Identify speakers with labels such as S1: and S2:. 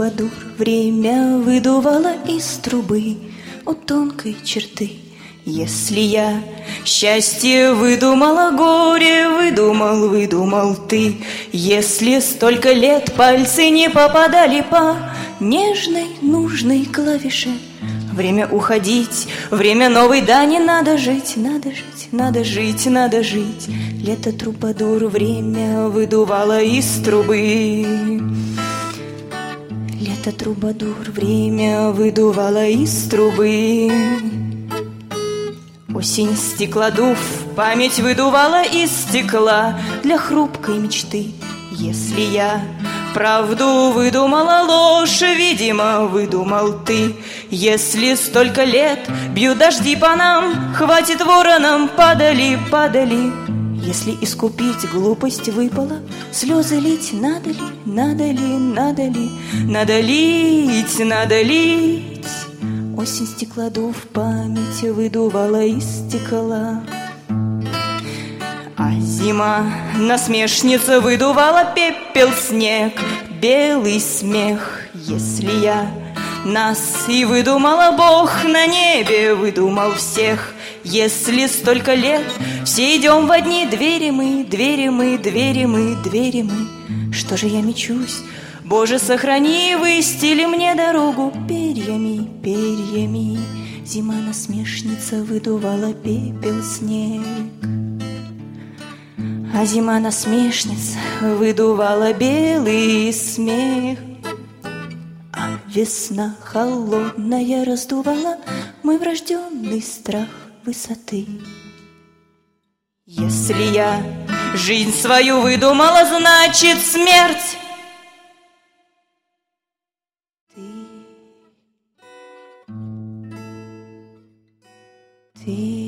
S1: трубадур, время выдувало из трубы у тонкой черты. Если я счастье выдумала, горе выдумал ты. Если столько лет пальцы не попадали по нежной, нужной клавише, время уходить, время новой дани, надо жить, надо жить, надо жить, надо жить. Лето трубадур, время выдувало из трубы. Лето трубадур, время выдувало из трубы. Осень стеклодув, память выдувала из стекла для хрупкой мечты. Если я правду выдумала, ложь, видимо, выдумал ты. Если столько лет бьют дожди по нам, хватит воронам, падали, падали. Если искупить глупость выпала, слезы лить надо ли, надо ли, надо ли, надо лить, надо лить. Осень стеклодув, память выдувала из стекла. А зима насмешница выдувала пепел, снег, белый смех. Если я нас и выдумала, Бог на небе выдумал всех. Если столько лет все идем в одни двери мы, двери мы, двери мы, двери мы. Что же я мечусь? Боже, сохрани, выстели мне дорогу перьями, перьями. Зима насмешница выдувала пепел, снег. А зима насмешница выдувала белый смех. А весна холодная раздувала мой врожденный страх высоты. Если я жизнь свою выдумала, значит смерть. Ты